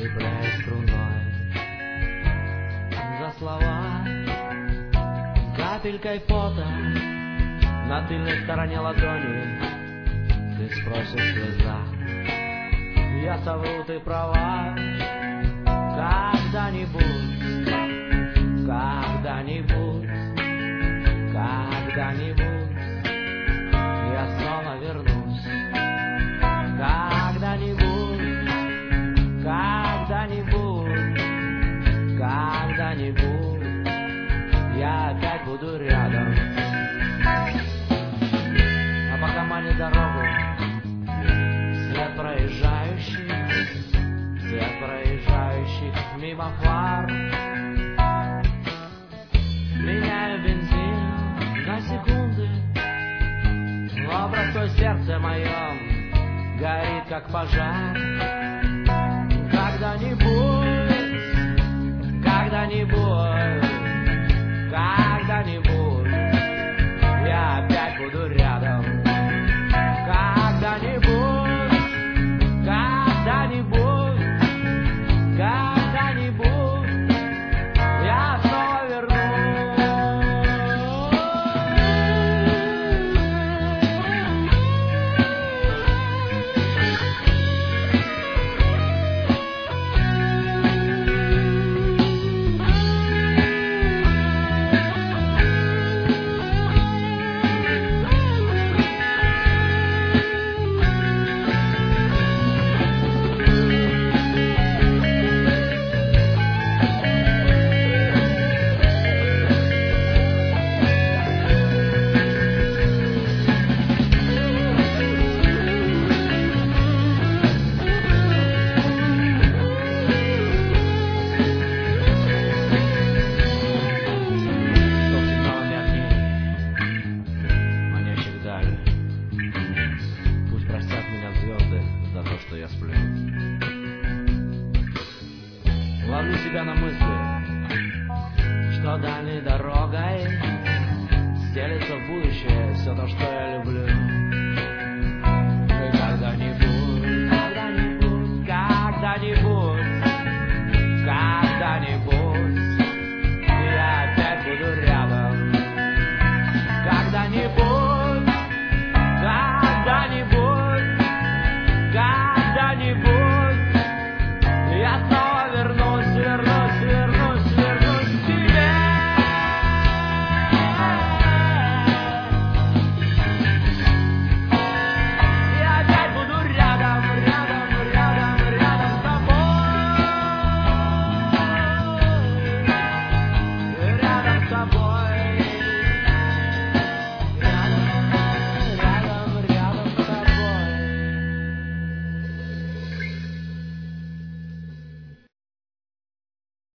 цепляясь струной за слова, капелькой пота на тыльной стороне ладони. Ты спросишь, слеза, я совру, ты права. Когда-нибудь, когда-нибудь, когда-нибудь я снова вернусь. Когда-нибудь, когда-нибудь, когда-нибудь я опять буду рядом. А пока манит дорогу свет проезжающих мимо фар. Меняю бензин на секунды, но простое сердце мое горит, как пожар. Когда-нибудь, когда-нибудь, когда-нибудь я опять буду рядом. Когда-нибудь, когда-нибудь, когда-нибудь я снова вернусь. Пусть простят меня звезды за то, что я сплю. Ловлю себя на мысли, что дальней дорогой стелется в будущее все то, что я люблю. И когда-нибудь, когда-нибудь, когда-нибудь